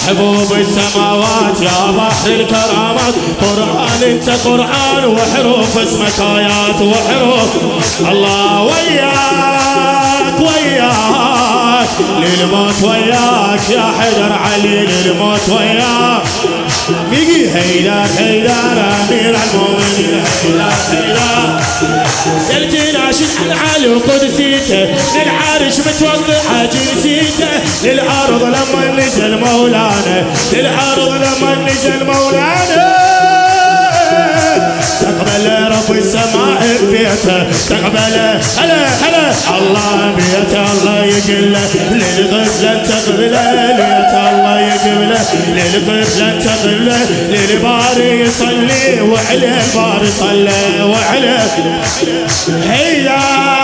حبوب السماوات يا بحر الكرامات. قرآن انت قرآن وحروف اسمك آيات وحروف. الله وياك وياك للموت وياك يا حيدر علي للموت وياك. بيجي هيدر هيدر امير المؤمنين هيدر هيدر. يلتي ناشد عن علي وقدسيته للعرش متوقع جنسيته. للأرض لما نزل مولانا للأرض لما نزل مولانا. استقبل رب السماء بيته استقبله هلا هلا الله بيته. الله يقله للغفلة تقبله ليته. الله يقبله للغفلة تقبله للباري يصلي وعليه الباري صلى وعليه هيا